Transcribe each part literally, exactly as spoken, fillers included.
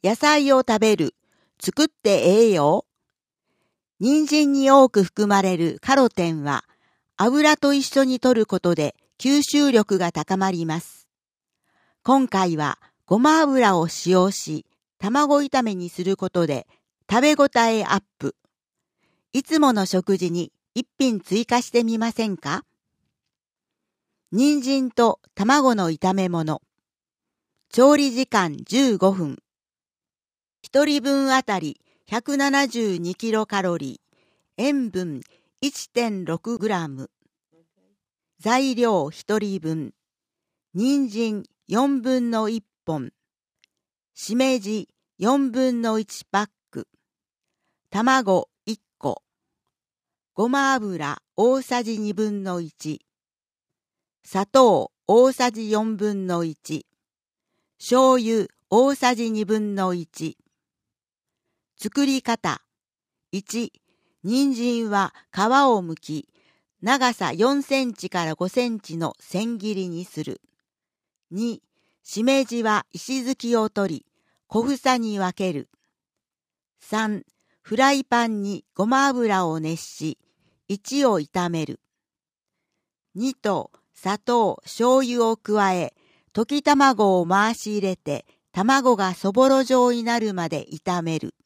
野菜を食べる、作ってええよ。人参に多く含まれるカロテンは、油と一緒に摂ることで吸収力が高まります。今回はごま油を使用し、卵炒めにすることで食べ応えアップ。いつもの食事に一品追加してみませんか？人参と卵の炒め物。調理時間じゅうごふん。ひとりぶんあたりひゃくななじゅうにキロカロリー。塩分 いってんろくグラム。材料ひとりぶん。人参よんぶんのいっぽん。しめじよんぶんのいちパック。卵いっこ。ごま油大さじにぶんのいち。砂糖大さじよんぶんのいち。醤油大さじにぶんのいち。作り方。いち、人参は皮を剥き、長さよんセンチからごセンチの千切りにする。に、しめじは石突きを取り、小房に分ける。さん、フライパンにごま油を熱し、いちを炒める。にと砂糖、醤油を加え、溶き卵を回し入れて、卵がそぼろ状になるまで炒める。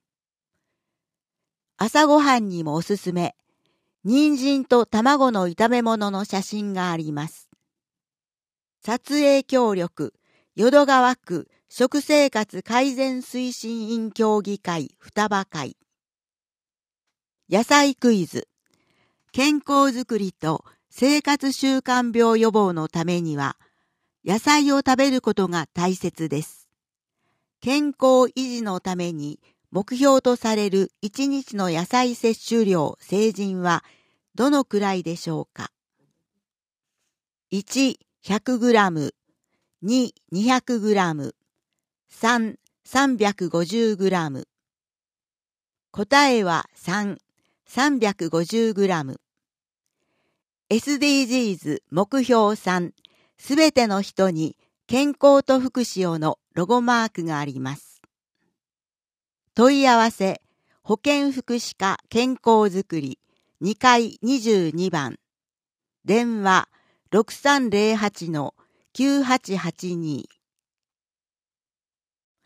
朝ごはんにもおすすめ、人参と卵の炒め物の写真があります。撮影協力、淀川区食生活改善推進員協議会双葉会。野菜クイズ。健康づくりと生活習慣病予防のためには、野菜を食べることが大切です。健康維持のために、目標とされるいちにちの野菜摂取量成人はどのくらいでしょうか？いち、ひゃくグラム、に、にひゃくグラム、さん、さんびゃくごじゅうグラム。答えはさん、さんびゃくごじゅうグラム。エスディージーズ 目標さん、すべての人に健康と福祉をのロゴマークがあります。問い合わせ、保健福祉課健康づくりにかいにじゅうにばん。電話 ろくさんぜろはちのきゅうはちはちに。